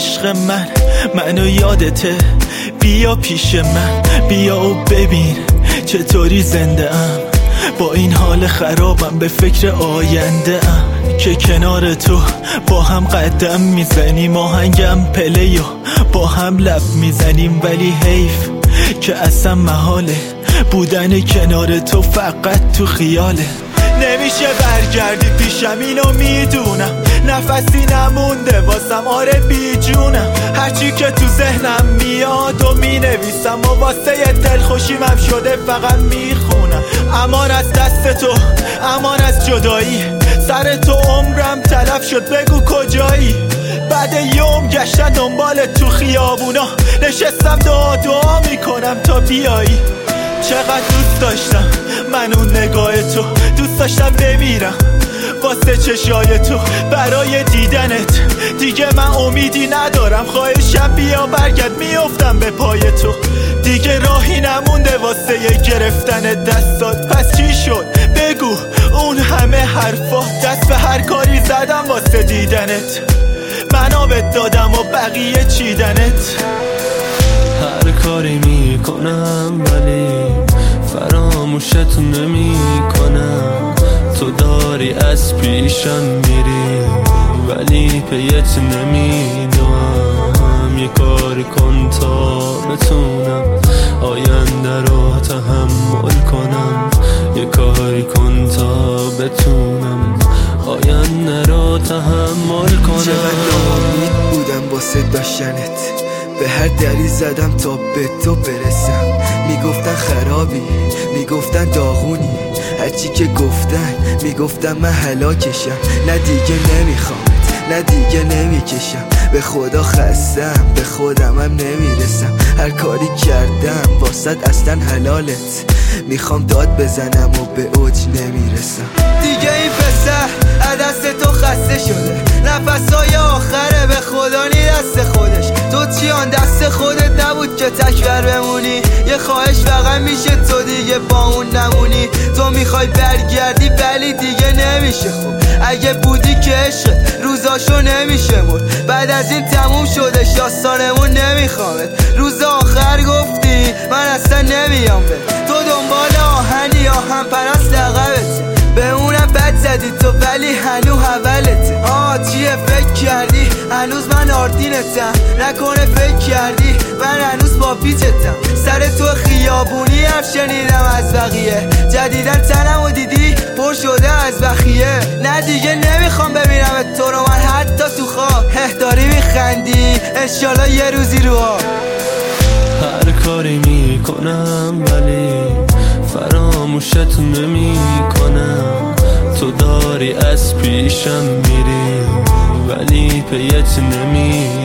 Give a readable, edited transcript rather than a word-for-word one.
عشق منو یادته. بیا پیش من، بیا و ببین چطوری زنده ام. با این حال خرابم به فکر آینده ام که کنار تو با هم قدم میزنیم. آهنگم پلیو با هم لب میزنیم، ولی حیف که اصلا محاله بودن کنار تو فقط تو خیاله. نمیشه برگردی پیشم، اینو میدونم. نفسی نمونده واسم، آره بی جونم. هرچی که تو ذهنم میاد و مینویسم و واسه دلخوشیم هم شده فقط میخونم. امان از دست تو، امان از جدایی. سر تو عمرم تلف شد، بگو کجایی. بعد یوم گشتن دنبال تو خیابونا، نشستم دعا میکنم تا بیایی. چقدر دوست داشتم من اون نگاه تو، دوست داشتم بمیرم واسه چشای تو برای دیدنت. دیگه من امیدی ندارم، خواهشم بیا برگرد، میافتم به پای تو. دیگه راهی نمونده واسه گرفتن دستات. پس چی شد بگو اون همه حرفا؟ دست به هر کاری زدم واسه دیدنت، من آبت دادم و بقیه چیدنت. هر کاری میکنم ولی فراموشت نمیکنم. تو داری از پیشم میری ولی پیت نمیدونم. یه کاری کن تا بتونم آینده رو تحمل کنم. یه کاری کن تا بتونم آینده رو تحمل کنم. چقدر ناامید بودم واسه داشتنت، به هر دری زدم تا به تو برسم. میگفتن خرابی، میگفتن داغونی، هرچی که گفتن میگفتم من هلاکشم. نه دیگه نمیخوامت، نه دیگه نمیکشم. به خدا خستم، به خودم هم نمیرسم. هر کاری کردم واسط اصلا حلالت، میخوام داد بزنم و به اوج نمیرسم. دیگه این پسر از دست تو خسته شده، نفسای آخره به خدا نی دست خودش. تو چی آن دست خودت نبود که تکبر بمونی؟ یه خواهش فقط میشه تو دیگه با اون نمونی. تو میخوای برگردی ولی دیگه نمیشه. خب اگه بودی که عشقت روزاشو نمیشه مرد. بعد از این تموم شدش داستانمون، نمیخوامت. روز آخر گفتی من اصلا نمیام به تو دنبال آهنی یا هم پرست لقبته. به اونم بد زدی تو ولی هنو حولته. چیه فکر کردی هنوز من آردینتم؟ نکنه فکر کردی من هنوز با پیچتم. سر تو خیابونی حرف شنیدم از بقیه، جدیدن تنم و دیدی پر شده از بخیه. نه دیگه نمیخوام ببینم تو رو من حتی تو خواب. داری میخندی انشالله یه روزی رو ها. هر کاری میکنم ولی فراموشت نمیکنم. تو داری از پیشم میری ولی پیت نمیدونم.